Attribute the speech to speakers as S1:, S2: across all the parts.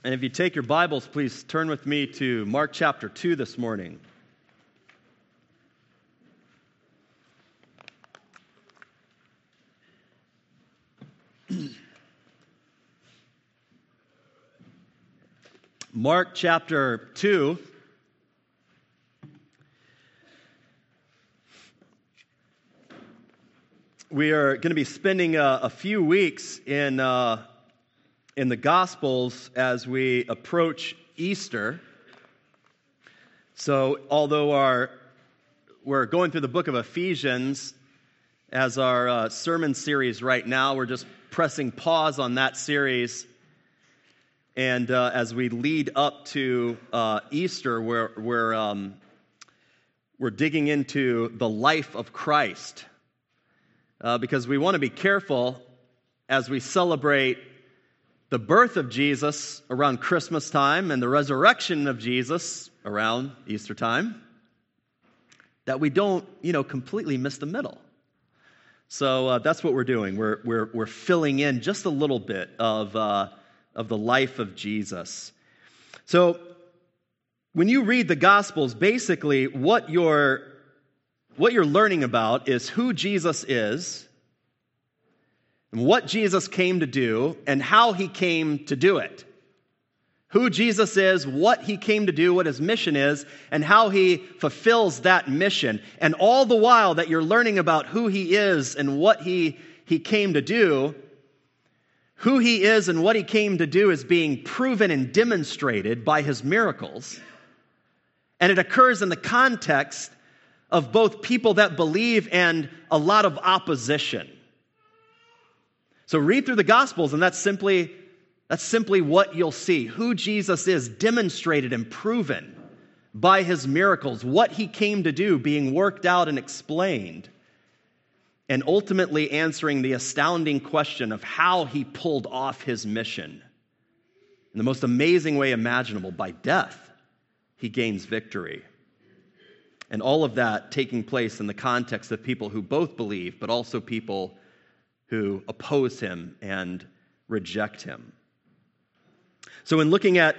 S1: And if you take your Bibles, please turn with me to Mark chapter 2 this morning. Mark chapter 2. We are going to be spending a few weeks in the Gospels as we approach Easter. So, although we're going through the book of Ephesians as our sermon series right now, we're just pressing pause on that series. And as we lead up to Easter, we're digging into the life of Christ. Because we want to be careful as we celebrate the birth of Jesus around Christmas time and the resurrection of Jesus around Easter time, that we don't, completely miss the middle. So that's what we're doing. We're filling in just a little bit of the life of Jesus. So when you read the Gospels, basically what you're learning about is who Jesus is, and what Jesus came to do, and how he came to do it. Who Jesus is, what he came to do, what his mission is, and how he fulfills that mission. And all the while that you're learning about who he is and what he came to do, who he is and what he came to do is being proven and demonstrated by his miracles. And it occurs in the context of both people that believe and a lot of opposition. So read through the Gospels, and that's simply what you'll see. Who Jesus is demonstrated and proven by his miracles, what he came to do being worked out and explained, and ultimately answering the astounding question of how he pulled off his mission. In the most amazing way imaginable, by death, he gains victory. And all of that taking place in the context of people who both believe, but also people who oppose him and reject him. So in looking at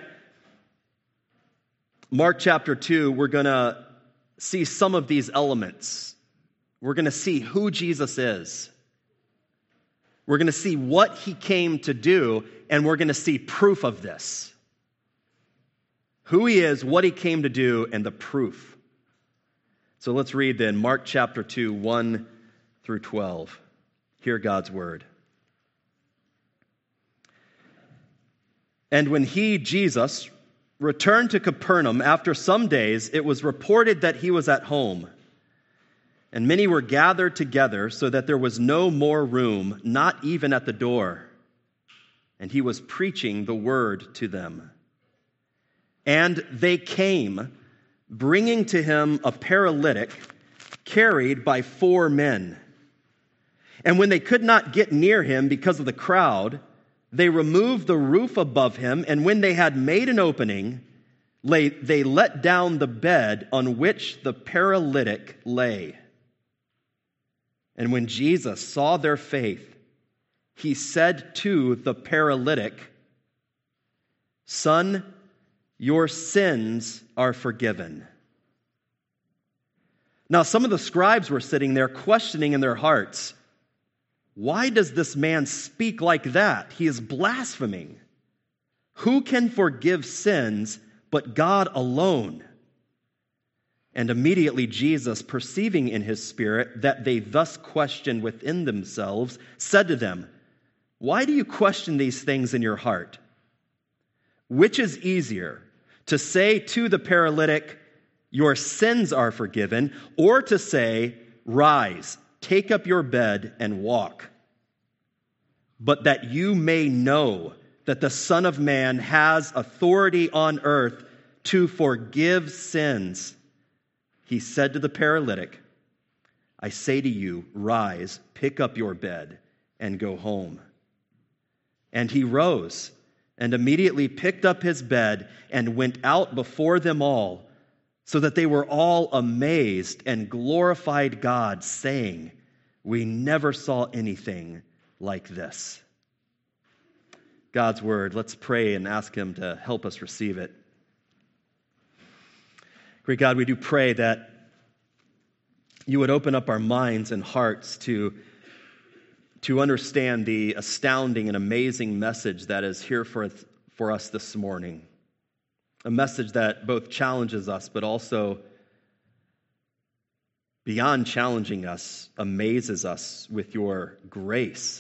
S1: Mark chapter 2, we're going to see some of these elements. We're going to see who Jesus is. We're going to see what he came to do, and we're going to see proof of this. Who he is, what he came to do, and the proof. So let's read then Mark chapter 2, 1 through 12. Hear God's word. And when he, Jesus, returned to Capernaum after some days, it was reported that he was at home. And many were gathered together so that there was no more room, not even at the door. And he was preaching the word to them. And they came, bringing to him a paralytic carried by 4 men. And when they could not get near him because of the crowd, they removed the roof above him, and when they had made an opening, they let down the bed on which the paralytic lay. And when Jesus saw their faith, he said to the paralytic, "Son, your sins are forgiven." Now some of the scribes were sitting there questioning in their hearts, "Why does this man speak like that? He is blaspheming. Who can forgive sins but God alone?" And immediately Jesus, perceiving in his spirit that they thus questioned within themselves, said to them, "Why do you question these things in your heart? Which is easier, to say to the paralytic, 'Your sins are forgiven,' or to say, 'Rise, take up your bed and walk'? But that you may know that the Son of Man has authority on earth to forgive sins," he said to the paralytic, "I say to you, rise, pick up your bed, and go home." And he rose and immediately picked up his bed and went out before them all, so that they were all amazed and glorified God, saying, "We never saw anything like this." God's word. Let's pray and ask him to help us receive it. Great God, we do pray that you would open up our minds and hearts to understand the astounding and amazing message that is here for us this morning. A message that both challenges us, but also, beyond challenging us, amazes us with your grace.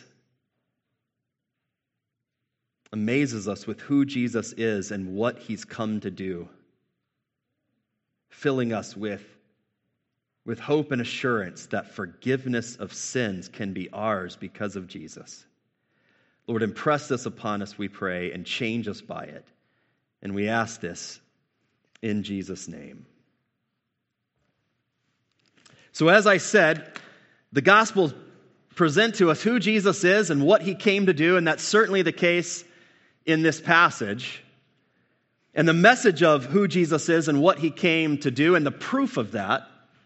S1: Amazes us with who Jesus is and what he's come to do. Filling us with hope and assurance that forgiveness of sins can be ours because of Jesus. Lord, impress this upon us, we pray, and change us by it. And we ask this in Jesus' name. So as I said, the Gospels present to us who Jesus is and what he came to do, and that's certainly the case in this passage. And the message of who Jesus is and what he came to do, and the proof of that,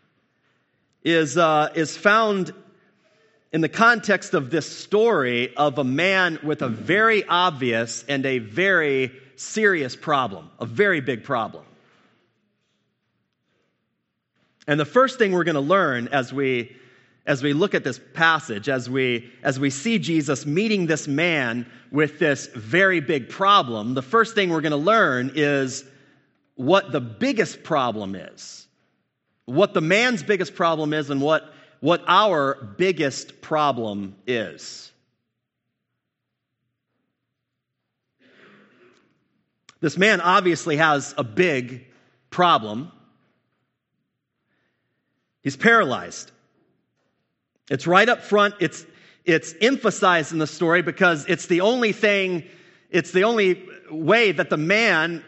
S1: is found in the context of this story of a man with a very obvious and a very serious problem, a very big problem. And the first thing we're going to learn as we look at this passage, as we see Jesus meeting this man with this very big problem, the first thing we're going to learn is what the biggest problem is. What the man's biggest problem is and what our biggest problem is. This man obviously has a big problem. He's paralyzed. It's right up front. It's emphasized in the story because it's the only way that the man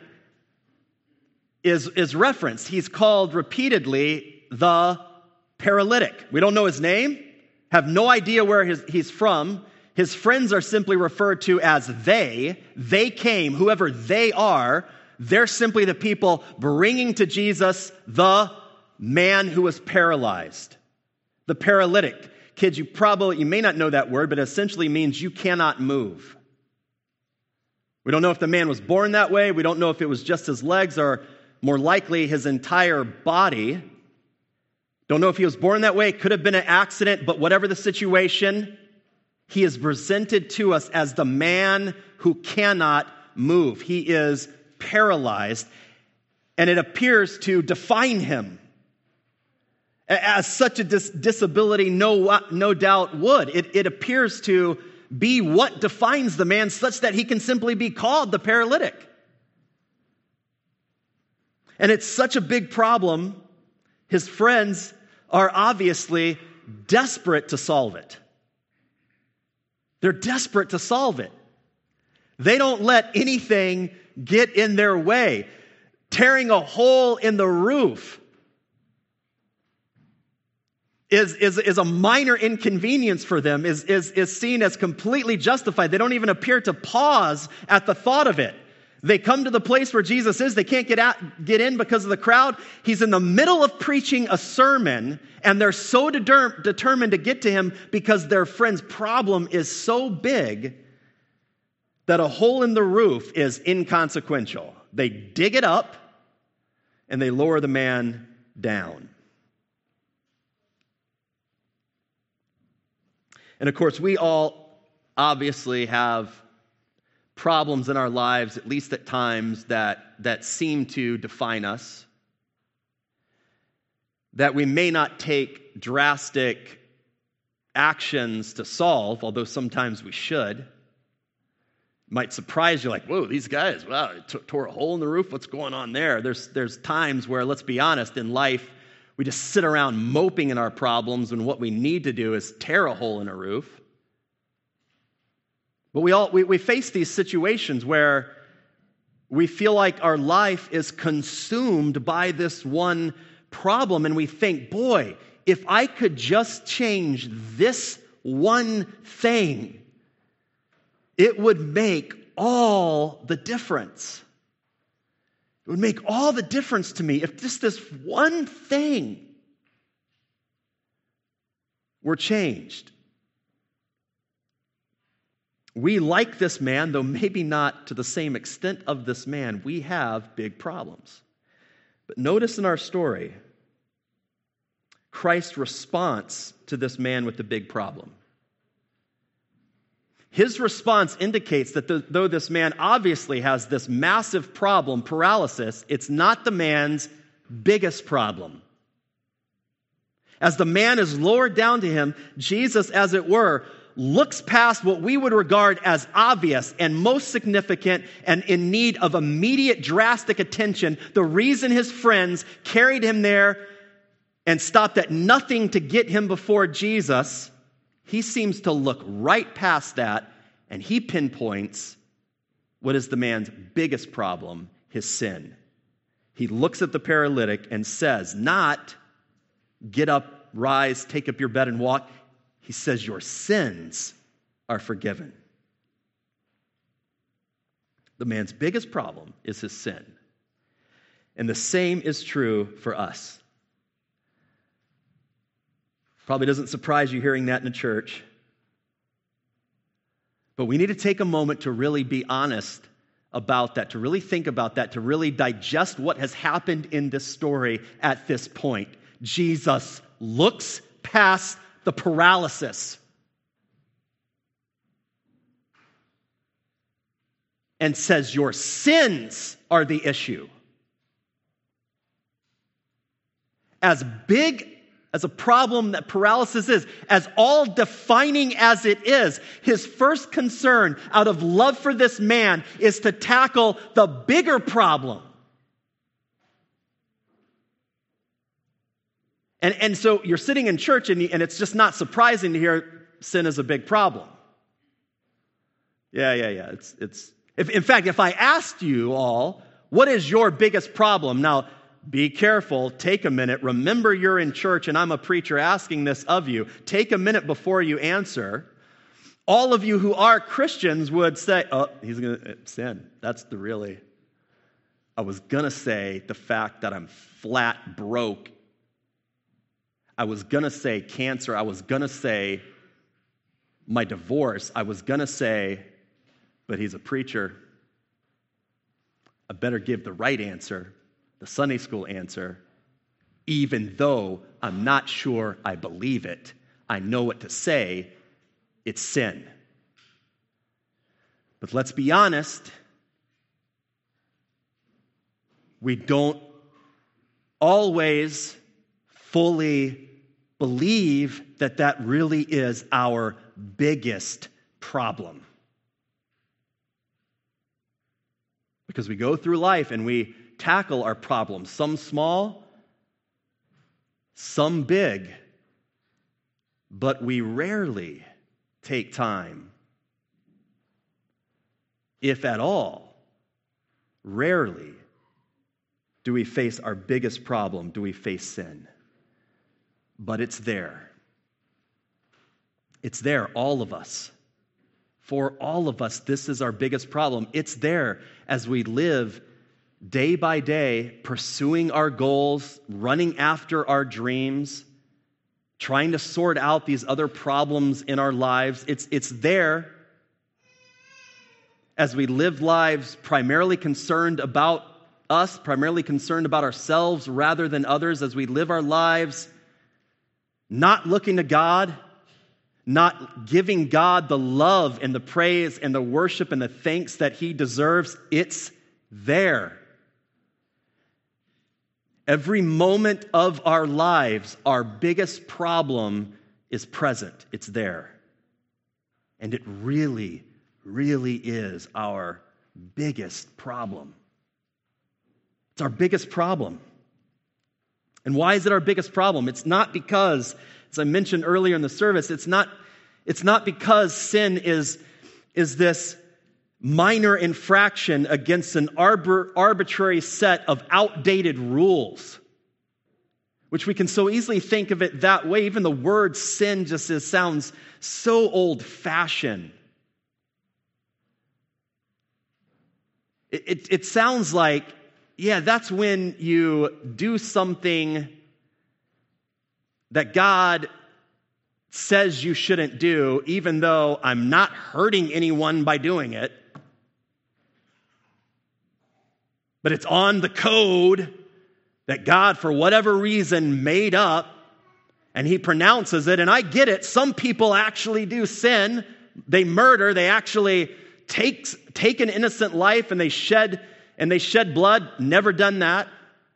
S1: is referenced. He's called repeatedly the paralytic. We don't know his name, have no idea where he's from. His friends are simply referred to as they. They came, whoever they are, they're simply the people bringing to Jesus the man who was paralyzed. The paralytic. Kids, you may not know that word, but it essentially means you cannot move. We don't know if the man was born that way. We don't know if it was just his legs or more likely his entire body. Don't know if he was born that way. It could have been an accident, but whatever the situation, he is presented to us as the man who cannot move. He is paralyzed, and it appears to define him. As such a disability no doubt would. It appears to be what defines the man such that he can simply be called the paralytic. And it's such a big problem, his friends are obviously desperate to solve it. They're desperate to solve it. They don't let anything get in their way. Tearing a hole in the roof is a minor inconvenience for them, is seen as completely justified. They don't even appear to pause at the thought of it. They come to the place where Jesus is. They can't get in because of the crowd. He's in the middle of preaching a sermon, and they're so determined to get to him because their friend's problem is so big that a hole in the roof is inconsequential. They dig it up, and they lower the man down. And of course, we all obviously have problems in our lives, at least at times, that seem to define us, that we may not take drastic actions to solve, although sometimes we should. It might surprise you, like, whoa, these guys, wow, tore a hole in the roof, what's going on there? There's times where, let's be honest, in life, we just sit around moping in our problems when what we need to do is tear a hole in a roof. But we face these situations where we feel like our life is consumed by this one problem, and we think, boy, if I could just change this one thing, it would make all the difference. It would make all the difference to me if just this one thing were changed. We, like this man, though maybe not to the same extent of this man, we have big problems. But notice in our story, Christ's response to this man with the big problem. His response indicates that though this man obviously has this massive problem, paralysis, it's not the man's biggest problem. As the man is lowered down to him, Jesus, as it were, looks past what we would regard as obvious and most significant and in need of immediate drastic attention. The reason his friends carried him there and stopped at nothing to get him before Jesus, he seems to look right past that, and he pinpoints what is the man's biggest problem, his sin. He looks at the paralytic and says, not, get up, rise, take up your bed and walk. He says, your sins are forgiven. The man's biggest problem is his sin. And the same is true for us. Probably doesn't surprise you hearing that in a church. But we need to take a moment to really be honest about that, to really think about that, to really digest what has happened in this story at this point. Jesus looks past the paralysis and says, your sins are the issue. As big as a problem that paralysis is, as all-defining as it is, his first concern out of love for this man is to tackle the bigger problem. And so you're sitting in church and it's just not surprising to hear sin is a big problem. Yeah. In fact, if I asked you all, what is your biggest problem? Now, be careful, take a minute, remember you're in church and I'm a preacher asking this of you. Take a minute before you answer. All of you who are Christians would say, oh, he's going to sin. That's the really, I was going to say the fact that I'm flat broke. I was going to say cancer. I was going to say my divorce. I was going to say, but he's a preacher. I better give the right answer. The Sunday school answer, even though I'm not sure I believe it, I know what to say, it's sin. But let's be honest, we don't always fully believe that that really is our biggest problem. Because we go through life and we tackle our problems, some small, some big, but we rarely take time, if at all, rarely do we face our biggest problem, do we face sin. But it's there. It's there, all of us. For all of us, this is our biggest problem. It's there as we live day by day, pursuing our goals, running after our dreams, trying to sort out these other problems in our lives. It's there as we live lives primarily concerned about us, primarily concerned about ourselves rather than others, as we live our lives not looking to God, not giving God the love and the praise and the worship and the thanks that He deserves. It's there. Every moment of our lives, our biggest problem is present. It's there. And it really, really is our biggest problem. It's our biggest problem. And why is it our biggest problem? It's not because, as I mentioned earlier in the service, it's not because sin is this minor infraction against an arbitrary set of outdated rules, which we can so easily think of it that way. Even the word sin just sounds so old-fashioned. It sounds like, yeah, that's when you do something that God says you shouldn't do, even though I'm not hurting anyone by doing it. But it's on the code that God, for whatever reason, made up, and he pronounces it. And I get it. Some people actually do sin. They murder. They actually take an innocent life and they shed blood. Never done that.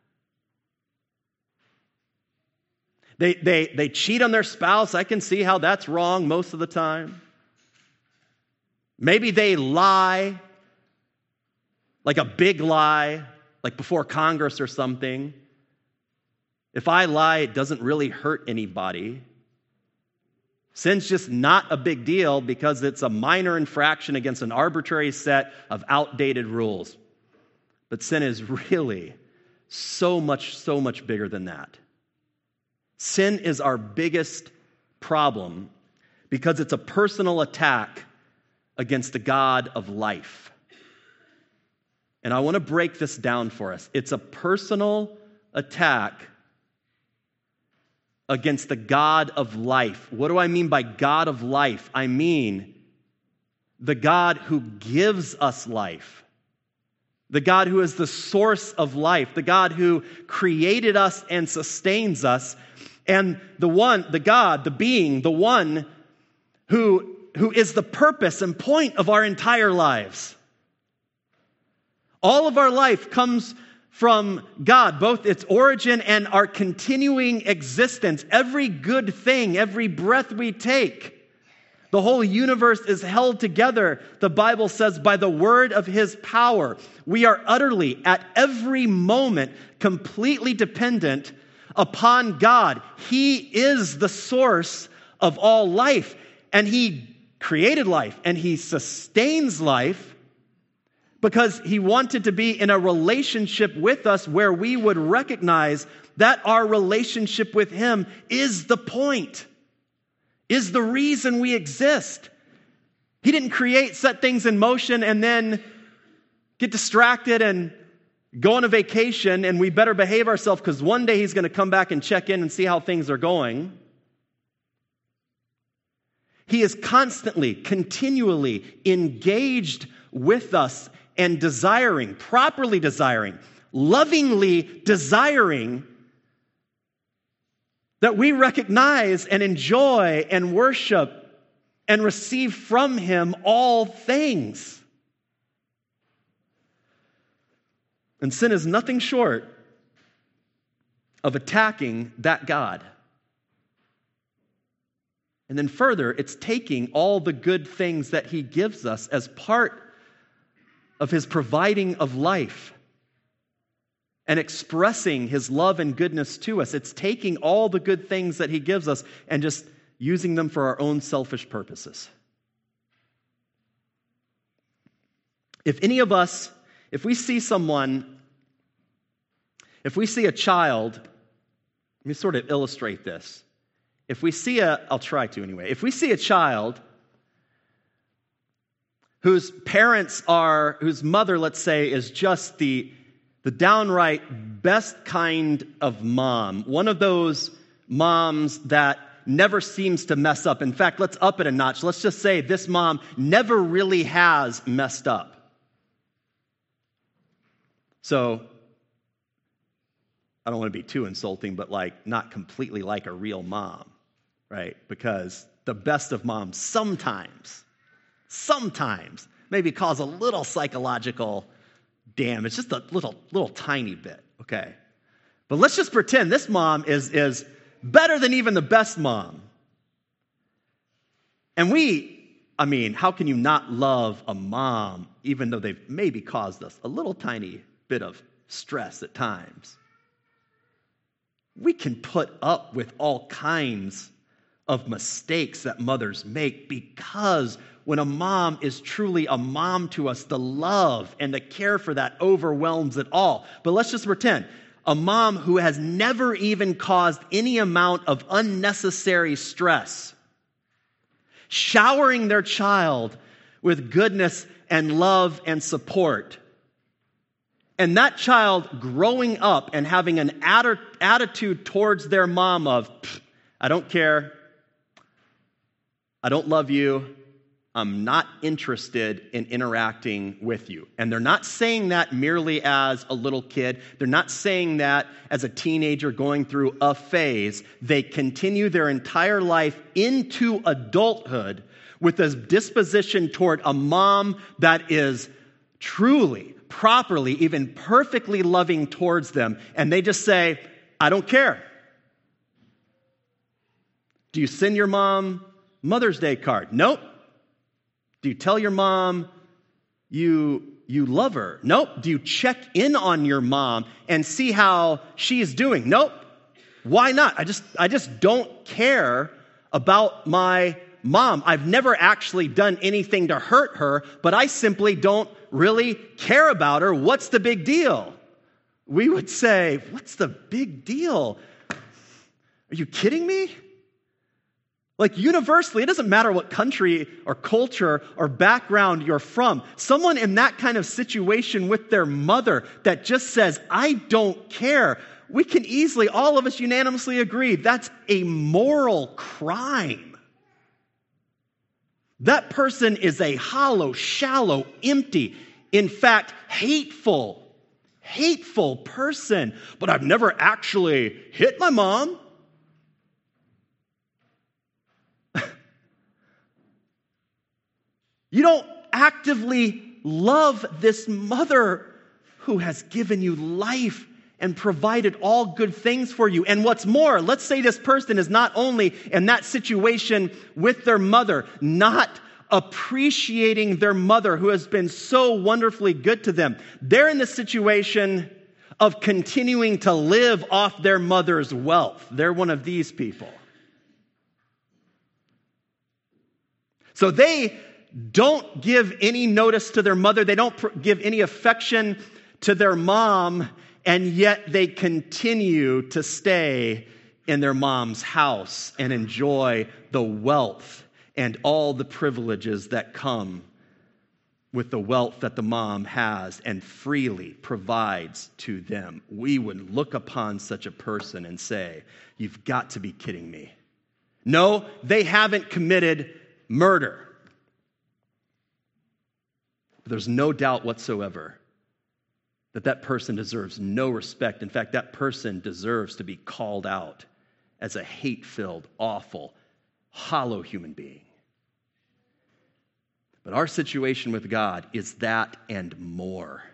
S1: They cheat on their spouse. I can see how that's wrong most of the time. Maybe they lie, like a big lie, like before Congress or something. If I lie, it doesn't really hurt anybody. Sin's just not a big deal because it's a minor infraction against an arbitrary set of outdated rules. But sin is really so much bigger than that. Sin is our biggest problem because it's a personal attack against the God of life. And I want to break this down for us. It's a personal attack against the God of life. What do I mean by God of life? I mean the God who gives us life, the God who is the source of life, the God who created us and sustains us, and the one, the God, the being, the one who is the purpose and point of our entire lives. All of our life comes from God, both its origin and our continuing existence. Every good thing, every breath we take, the whole universe is held together, the Bible says, by the word of his power. We are utterly, at every moment, completely dependent upon God. He is the source of all life, and he created life, and he sustains life because he wanted to be in a relationship with us where we would recognize that our relationship with him is the point, is the reason we exist. He didn't set things in motion and then get distracted and go on a vacation and we better behave ourselves because one day he's going to come back and check in and see how things are going. He is constantly, continually engaged with us and desiring, properly desiring, lovingly desiring that we recognize and enjoy and worship and receive from him all things. And sin is nothing short of attacking that God. And then further, it's taking all the good things that he gives us as part of his providing of life and expressing his love and goodness to us. It's taking all the good things that he gives us and just using them for our own selfish purposes. If any of us, if we see a child, let me sort of illustrate this. If we see I'll try to anyway. If we see a child whose mother, let's say, is just the downright best kind of mom, one of those moms that never seems to mess up. In fact, let's up it a notch. Let's just say this mom never really has messed up. So, I don't want to be too insulting, but not completely like a real mom, right? Because the best of moms sometimes maybe cause a little psychological damage, just a little tiny bit, okay? But let's just pretend this mom is better than even the best mom. And how can you not love a mom even though they've maybe caused us a little tiny bit of stress at times? We can put up with all kinds of mistakes that mothers make because when a mom is truly a mom to us, the love and the care for that overwhelms it all. But let's just pretend a mom who has never even caused any amount of unnecessary stress, showering their child with goodness and love and support. And that child growing up and having an attitude towards their mom of, I don't care, I don't love you. I'm not interested in interacting with you. And they're not saying that merely as a little kid. They're not saying that as a teenager going through a phase. They continue their entire life into adulthood with a disposition toward a mom that is truly, properly, even perfectly loving towards them. And they just say, I don't care. Do you send your mom Mother's Day card? Nope. Do you tell your mom you love her? Nope. Do you check in on your mom and see how she's doing? Nope. Why not? I just don't care about my mom. I've never actually done anything to hurt her, but I simply don't really care about her. What's the big deal? We would say, what's the big deal? Are you kidding me? Like universally, it doesn't matter what country or culture or background you're from. Someone in that kind of situation with their mother that just says, I don't care. We can easily, all of us unanimously agree, that's a moral crime. That person is a hollow, shallow, empty, in fact, hateful person. But I've never actually hit my mom. You don't actively love this mother who has given you life and provided all good things for you. And what's more, let's say this person is not only in that situation with their mother, not appreciating their mother who has been so wonderfully good to them. They're in the situation of continuing to live off their mother's wealth. They're one of these people. So they don't give any notice to their mother. They don't give any affection to their mom, and yet they continue to stay in their mom's house and enjoy the wealth and all the privileges that come with the wealth that the mom has and freely provides to them. We would look upon such a person and say, you've got to be kidding me. No, they haven't committed murder. There's no doubt whatsoever that that person deserves no respect. In fact, that person deserves to be called out as a hate-filled, awful, hollow human being. But our situation with God is that and more.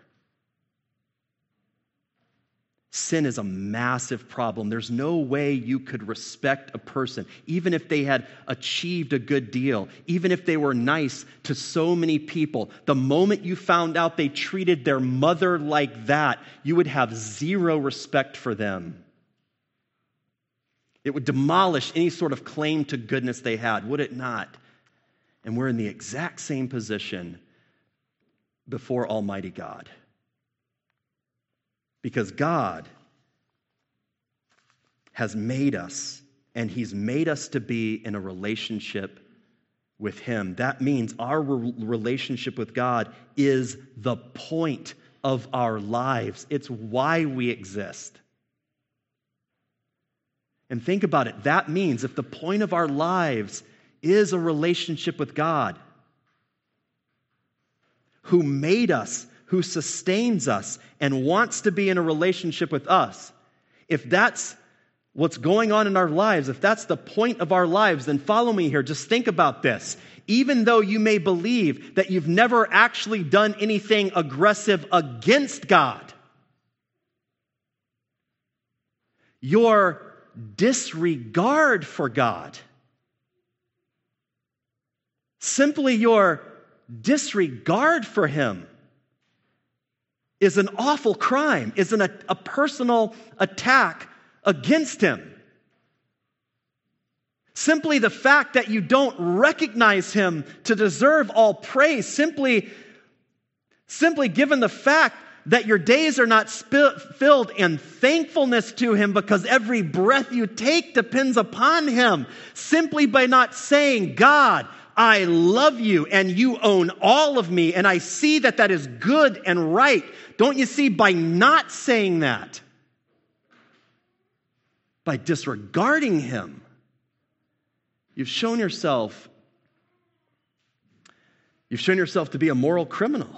S1: Sin is a massive problem. There's no way you could respect a person, even if they had achieved a good deal, even if they were nice to so many people. The moment you found out they treated their mother like that, you would have zero respect for them. It would demolish any sort of claim to goodness they had, would it not? And we're in the exact same position before Almighty God. Because God has made us, and He's made us to be in a relationship with Him. That means our relationship with God is the point of our lives. It's why we exist. And think about it. That means if the point of our lives is a relationship with God, who made us, who sustains us and wants to be in a relationship with us, if that's what's going on in our lives, if that's the point of our lives, then follow me here. Just think about this. Even though you may believe that you've never actually done anything aggressive against God, your disregard for God, simply your disregard for Him, is an awful crime, is a personal attack against Him. Simply the fact that you don't recognize Him to deserve all praise, simply given the fact that your days are not filled in thankfulness to Him because every breath you take depends upon Him, simply by not saying, God, I love you and you own all of me, and I see that that is good and right. Don't you see, by not saying that, by disregarding Him, you've shown yourself You've shown yourself to be a moral criminal.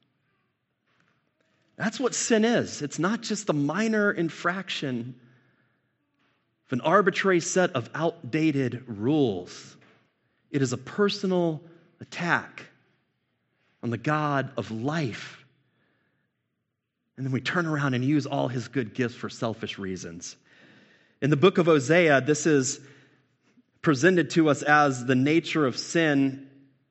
S1: That's what sin is. It's not just the minor infraction of an arbitrary set of outdated rules. It is a personal attack on the God of life. And then we turn around and use all his good gifts for selfish reasons. In the book of Hosea, this is presented to us as the nature of sin,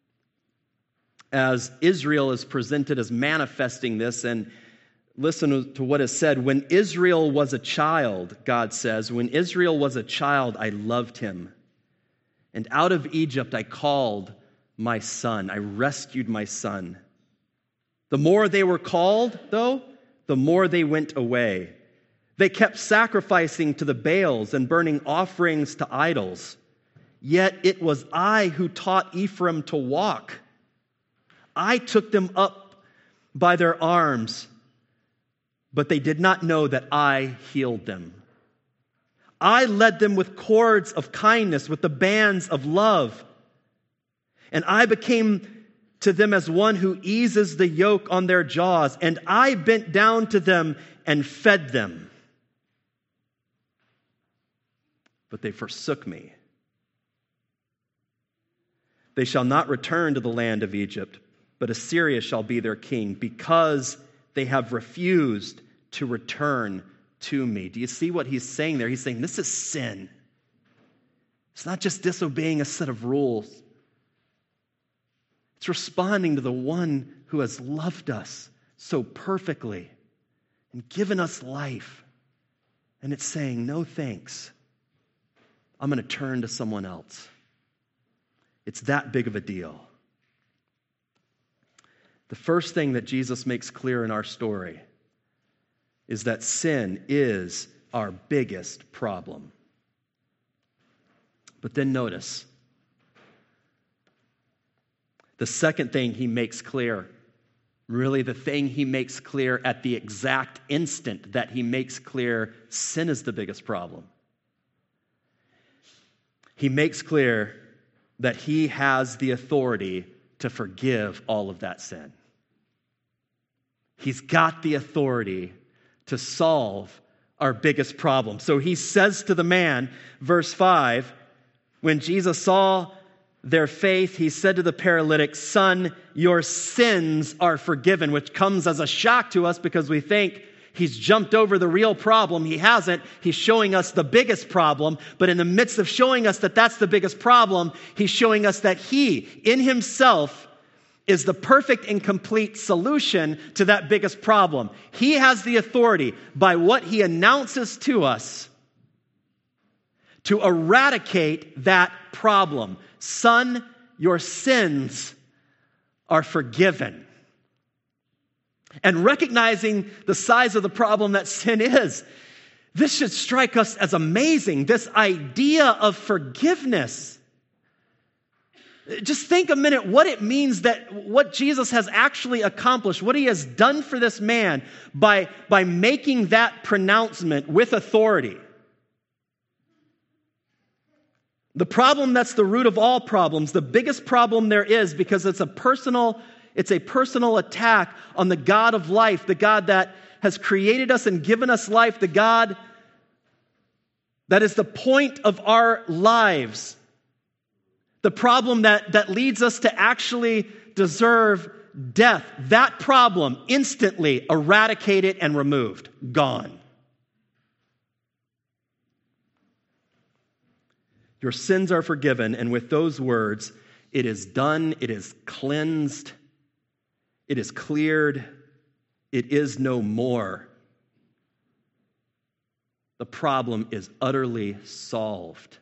S1: as Israel is presented as manifesting this. And listen to what is said. When Israel was a child, God says, when Israel was a child, I loved him. And out of Egypt I called my son. I rescued my son. The more they were called, though, the more they went away. They kept sacrificing to the Baals and burning offerings to idols. Yet it was I who taught Ephraim to walk. I took them up by their arms, but they did not know that I healed them. I led them with cords of kindness, with the bands of love. And I became to them as one who eases the yoke on their jaws. And I bent down to them and fed them. But they forsook me. They shall not return to the land of Egypt, but Assyria shall be their king, because they have refused to return to me. Do you see what he's saying there? He's saying this is sin. It's not just disobeying a set of rules. It's responding to the one who has loved us so perfectly and given us life. And it's saying, no thanks. I'm going to turn to someone else. It's that big of a deal. The first thing that Jesus makes clear in our story is that sin is our biggest problem. But then notice, the second thing he makes clear, really the thing he makes clear at the exact instant that he makes clear sin is the biggest problem. He makes clear that he has the authority to forgive all of that sin. He's got the authority to solve our biggest problem. So he says to the man, verse 5, when Jesus saw their faith, he said to the paralytic, "Son, your sins are forgiven," which comes as a shock to us because we think he's jumped over the real problem. He hasn't. He's showing us the biggest problem. But in the midst of showing us that that's the biggest problem, he's showing us that he, in himself, is the perfect and complete solution to that biggest problem. He has the authority by what he announces to us to eradicate that problem. Son, your sins are forgiven. And recognizing the size of the problem that sin is, this should strike us as amazing, this idea of forgiveness. Just think a minute what it means, that what Jesus has actually accomplished, what he has done for this man by making that pronouncement with authority. The problem that's the root of all problems, the biggest problem there is, because it's a personal attack on the God of life, the God that has created us and given us life, the God that is the point of our lives. The problem that leads us to actually deserve death. That problem instantly eradicated and removed. Gone. Your sins are forgiven, and with those words, it is done, it is cleansed, it is cleared, it is no more. The problem is utterly solved.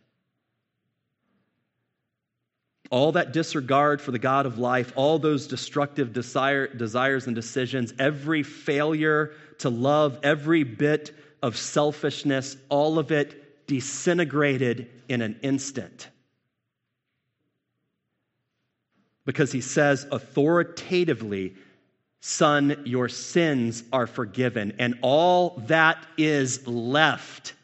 S1: All that disregard for the God of life, all those destructive desires and decisions, every failure to love, every bit of selfishness, all of it disintegrated in an instant. Because he says authoritatively, "Son, your sins are forgiven." And all that is left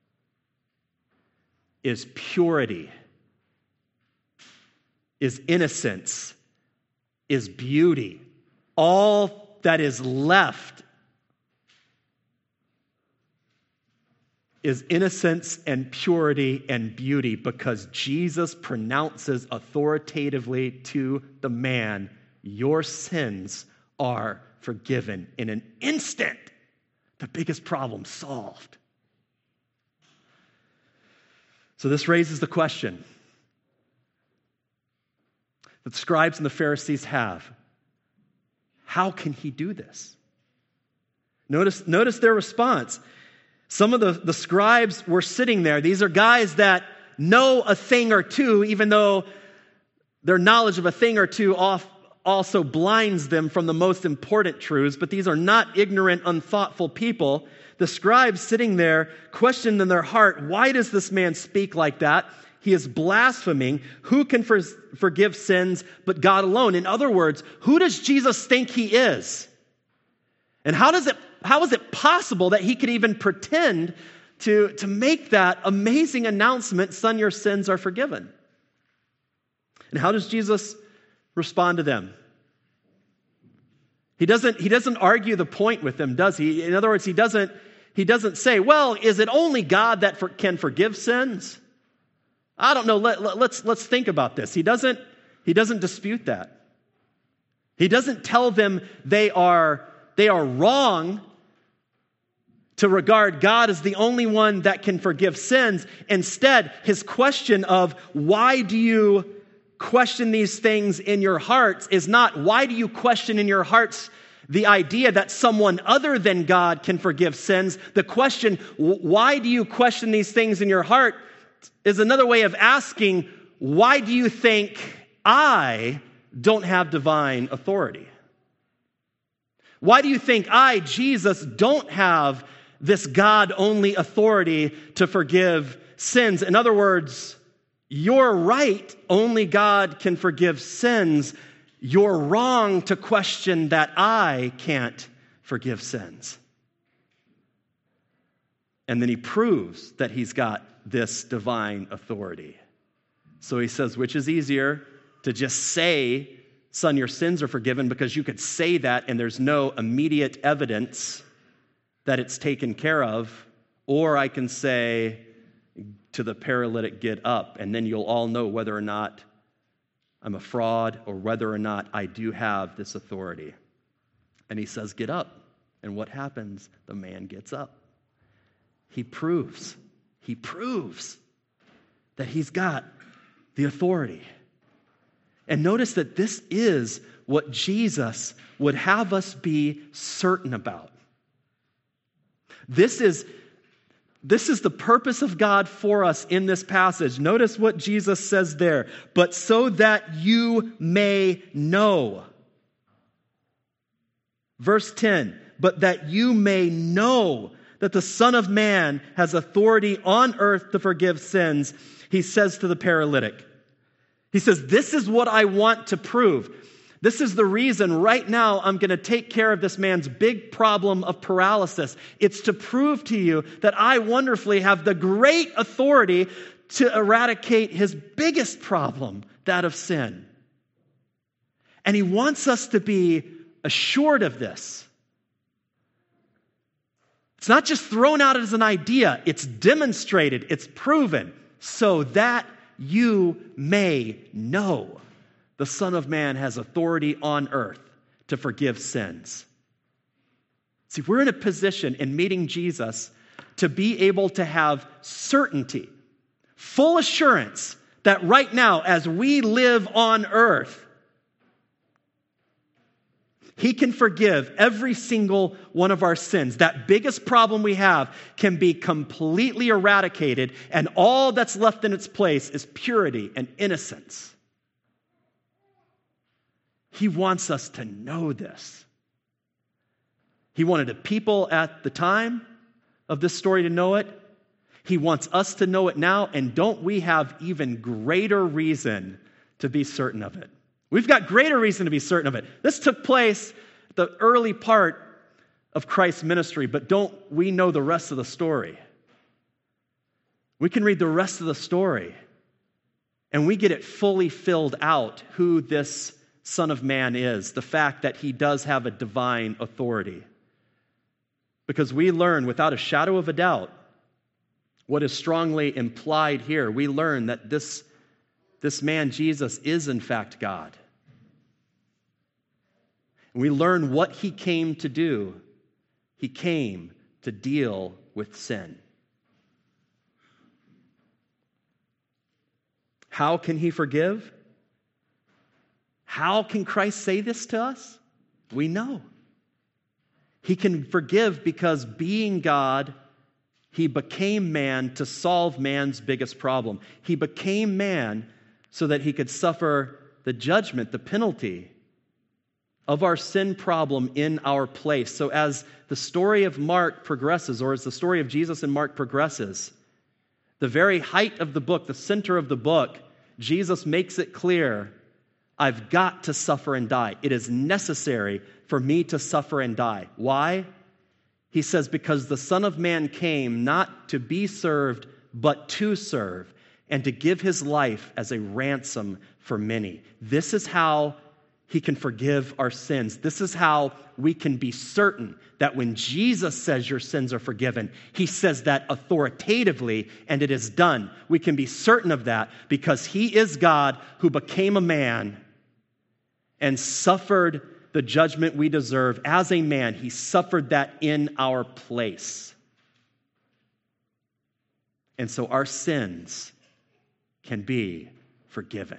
S1: is purity, is innocence, is beauty. All that is left is innocence and purity and beauty, because Jesus pronounces authoritatively to the man, your sins are forgiven. In an instant, the biggest problem solved. So this raises the question that the scribes and the Pharisees have. How can he do this? Notice their response. Some of the scribes were sitting there. These are guys that know a thing or two, even though their knowledge of a thing or two also blinds them from the most important truths. But these are not ignorant, unthoughtful people. The scribes sitting there questioned in their heart, why does this man speak like that? He is blaspheming. Who can forgive sins but God alone? In other words, who does Jesus think he is? And how is it possible that he could even pretend to make that amazing announcement, son, your sins are forgiven? And how does Jesus respond to them? He doesn't argue the point with them, does he? In other words, he doesn't say, well, is it only God that can forgive sins? I don't know. Let's think about this. He doesn't dispute that. He doesn't tell them they are wrong to regard God as the only one that can forgive sins. Instead, his question of why do you question these things in your hearts is not why do you question in your hearts the idea that someone other than God can forgive sins. The question, why do you question these things in your heart, is another way of asking, why do you think I don't have divine authority? Why do you think I, Jesus, don't have this God-only authority to forgive sins? In other words, you're right, only God can forgive sins. You're wrong to question that I can't forgive sins. And then he proves that he's got this divine authority. So he says, which is easier, to just say, son, your sins are forgiven, because you could say that and there's no immediate evidence that it's taken care of, or I can say to the paralytic, get up, and then you'll all know whether or not I'm a fraud or whether or not I do have this authority. And he says, get up. And what happens? The man gets up. He proves that he's got the authority. And notice that this is what Jesus would have us be certain about. This is the purpose of God for us in this passage. Notice what Jesus says there. But so that you may know. Verse 10. But that you may know that the Son of Man has authority on earth to forgive sins, he says to the paralytic. He says, this is what I want to prove. This is the reason right now I'm going to take care of this man's big problem of paralysis. It's to prove to you that I wonderfully have the great authority to eradicate his biggest problem, that of sin. And he wants us to be assured of this. It's not just thrown out as an idea. It's demonstrated. It's proven so that you may know the Son of Man has authority on earth to forgive sins. See, we're in a position in meeting Jesus to be able to have certainty, full assurance that right now, as we live on earth, he can forgive every single one of our sins. That biggest problem we have can be completely eradicated, and all that's left in its place is purity and innocence. He wants us to know this. He wanted the people at the time of this story to know it. He wants us to know it now, and don't we have even greater reason to be certain of it? We've got greater reason to be certain of it. This took place at the early part of Christ's ministry, but don't we know the rest of the story? We can read the rest of the story, and we get it fully filled out who this Son of Man is, the fact that he does have a divine authority. Because we learn without a shadow of a doubt what is strongly implied here. We learn that this man, Jesus, is in fact God. And we learn what he came to do. He came to deal with sin. How can he forgive? How can Christ say this to us? We know. He can forgive because being God, he became man to solve man's biggest problem. He became man so that he could suffer the judgment, the penalty of our sin problem in our place. So as the story of Mark progresses, or as the story of Jesus in Mark progresses, the very height of the book, the center of the book, Jesus makes it clear, I've got to suffer and die. It is necessary for me to suffer and die. Why? He says, because the Son of Man came not to be served, but to serve, and to give his life as a ransom for many. This is how he can forgive our sins. This is how we can be certain that when Jesus says your sins are forgiven, he says that authoritatively, and it is done. We can be certain of that because he is God who became a man and suffered the judgment we deserve. As a man, he suffered that in our place. And so our sins can be forgiven.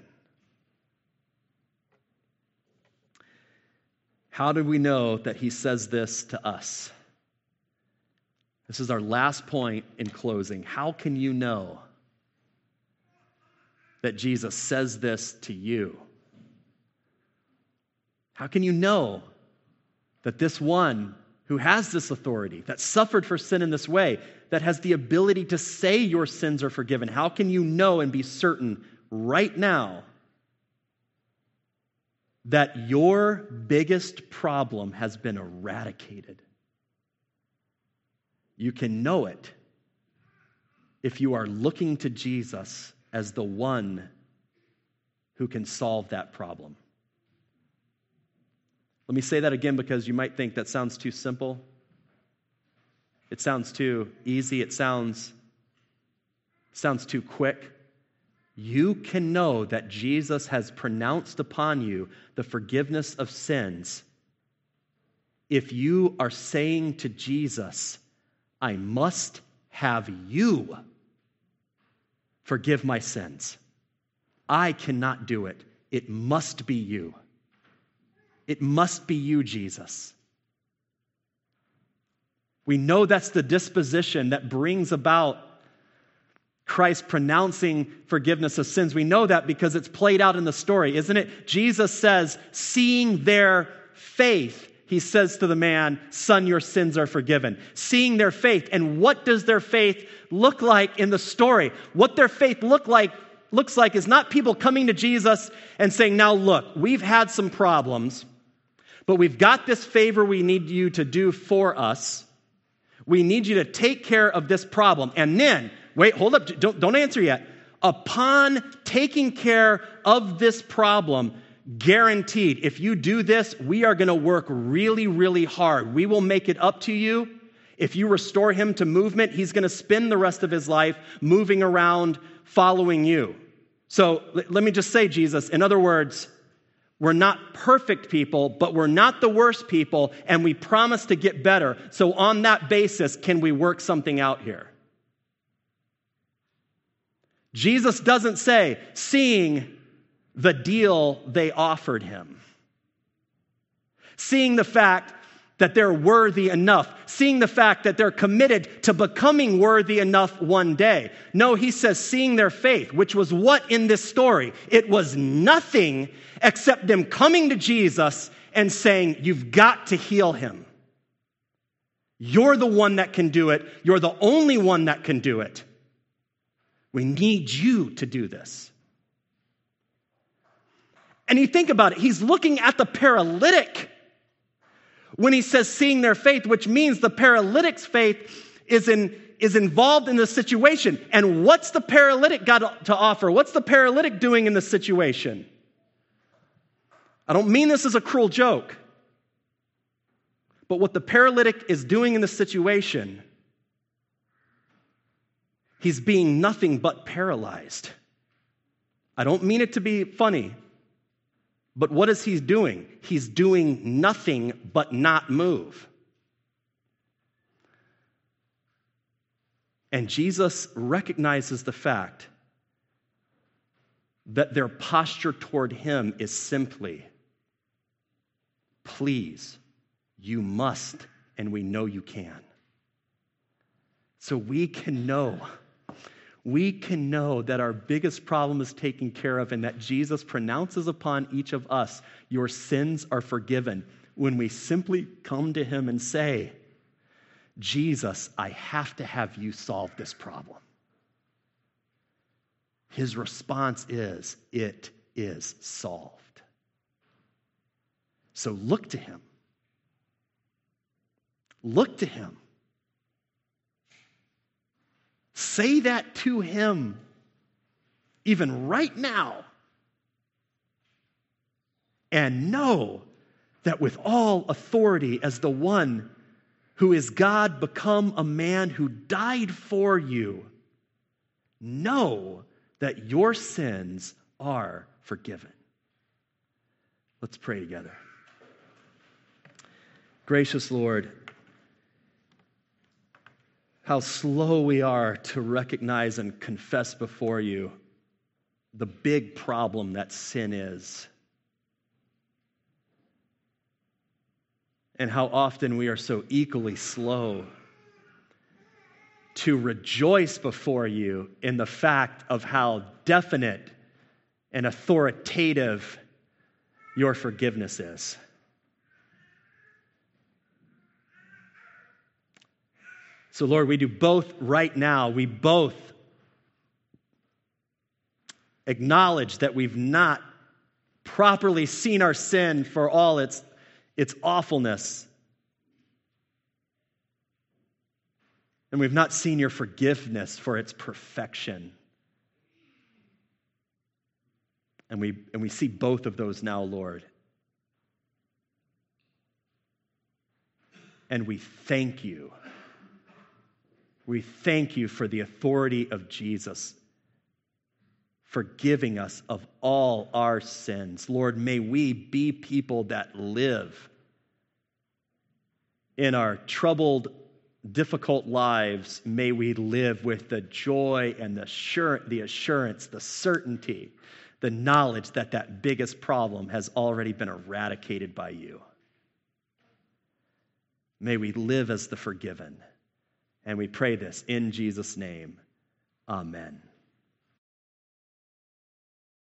S1: How do we know that he says this to us? This is our last point in closing. How can you know that Jesus says this to you? How can you know that this one who has this authority, that suffered for sin in this way, that has the ability to say your sins are forgiven, how can you know and be certain right now that your biggest problem has been eradicated? You can know it if you are looking to Jesus as the one who can solve that problem. Let me say that again because you might think that sounds too simple. It sounds too easy. It sounds too quick. You can know that Jesus has pronounced upon you the forgiveness of sins if you are saying to Jesus, I must have you forgive my sins. I cannot do it. It must be you. It must be you, Jesus. We know that's the disposition that brings about Christ pronouncing forgiveness of sins. We know that because it's played out in the story, isn't it? Jesus says, seeing their faith, he says to the man, son, your sins are forgiven. Seeing their faith. And what does their faith look like in the story? What their faith looks like is not people coming to Jesus and saying, now look, we've had some problems, but we've got this favor we need you to do for us. We need you to take care of this problem. And then, wait, hold up, don't answer yet. Upon taking care of this problem, guaranteed, if you do this, we are going to work really, really hard. We will make it up to you. If you restore him to movement, he's going to spend the rest of his life moving around, following you. So let me just say, Jesus, in other words, we're not perfect people, but we're not the worst people, and we promise to get better. So on that basis, can we work something out here? Jesus doesn't say, seeing the deal they offered him, seeing the fact that they're worthy enough, seeing the fact that they're committed to becoming worthy enough one day. No, he says, seeing their faith, which was what in this story? It was nothing except them coming to Jesus and saying, you've got to heal him. You're the one that can do it. You're the only one that can do it. We need you to do this. And you think about it, he's looking at the paralytic when he says seeing their faith, which means the paralytic's faith is involved in the situation. And what's the paralytic got to offer? What's the paralytic doing in the situation? I don't mean this as a cruel joke, but what the paralytic is doing in the situation, he's being nothing but paralyzed. I don't mean it to be funny, but what is he doing? He's doing nothing but not move. And Jesus recognizes the fact that their posture toward him is simply, please, you must, and we know you can. So we can know that our biggest problem is taken care of and that Jesus pronounces upon each of us, your sins are forgiven, when we simply come to him and say, Jesus, I have to have you solve this problem. His response is, it is solved. So look to him. Look to him. Say that to him, even right now. And know that with all authority, as the one who is God become a man who died for you, know that your sins are forgiven. Let's pray together. Gracious Lord, how slow we are to recognize and confess before you the big problem that sin is. And how often we are so equally slow to rejoice before you in the fact of how definite and authoritative your forgiveness is. So, Lord, we do both right now. We both acknowledge that we've not properly seen our sin for all its awfulness. And we've not seen your forgiveness for its perfection. And we see both of those now, Lord. And we thank you. We thank you for the authority of Jesus, forgiving us of all our sins. Lord, may we be people that live in our troubled, difficult lives. May we live with the joy and the assurance, the certainty, the knowledge that biggest problem has already been eradicated by you. May we live as the forgiven. And we pray this in Jesus' name. Amen.